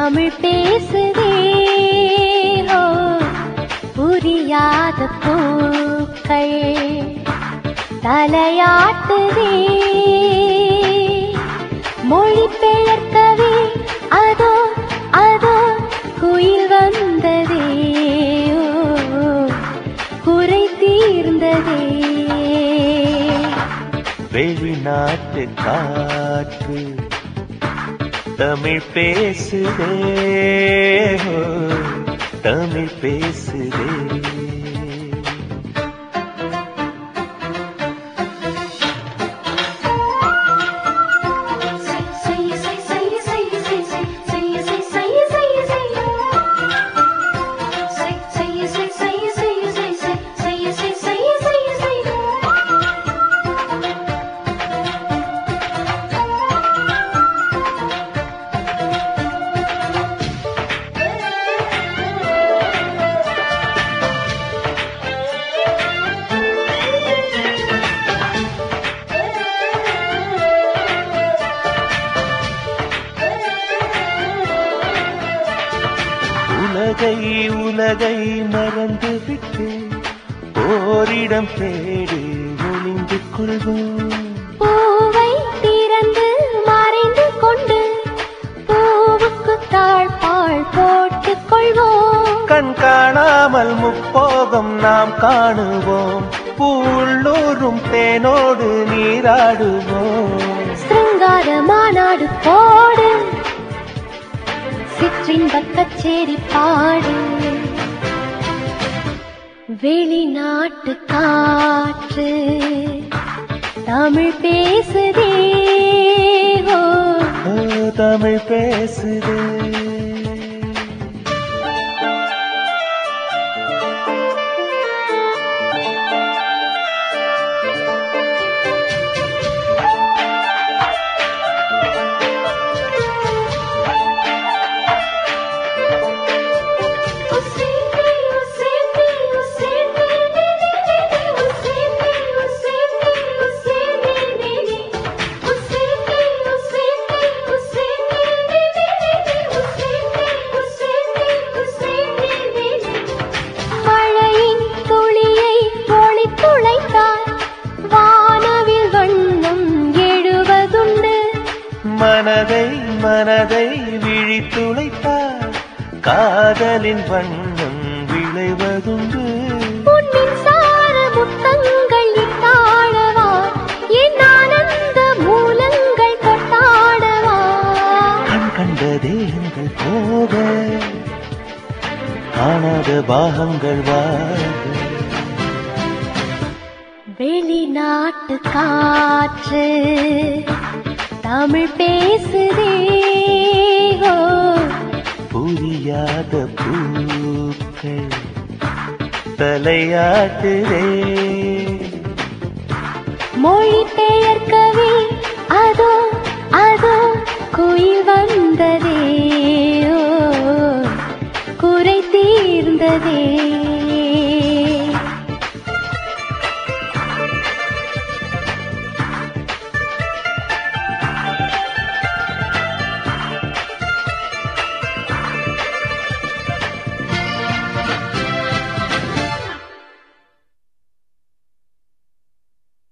தமிழ் பேசுதே ஓ புரியாத பூக்கள் தலையாட்டுதே மொழி பெயர்க்கவே அதோ அதோ குயில் வந்ததே குறை தீர்ந்ததே வெளிநாட்டு காற்று தமிழ் பேசுதே தமிழ் பேசுதே உலகை மறந்துவிட்டு ஓரிடம் தேடி ஒளிந்து கொள்வோம் பூவை திறந்து மறைந்து கொண்டு பூவுக்கு தாழ்பாள் போட்டுக் கொள்வோம் கண் காணாமல் முப்போகம் நாம் காணுவோம் பூள்ளூரும் தேனோடு நீராடுவோம் சிருங்கார மாநாடு போடு சிற்றின்பக் கச்சேரி பாடு வெளிநாட்டு காற்று தமிழ் பேசுதே தமிழ் பேசுதே மனதை விழித்துளைத்தார் காதலின் வண்ணம் விளைவதுண்டு பொன்னின் சார முத்தங்கள் இட்டாடவா என் ஆனந்த மூலங்கள் கொட்டாடவா கண் கண்ட தேகங்கள் போக காணாத பாகங்கள் வாழ வெளிநாட்டு காற்று தமிழ் பேசுதே புரியாத பூக்கள் தலையாட்டுதே மொழி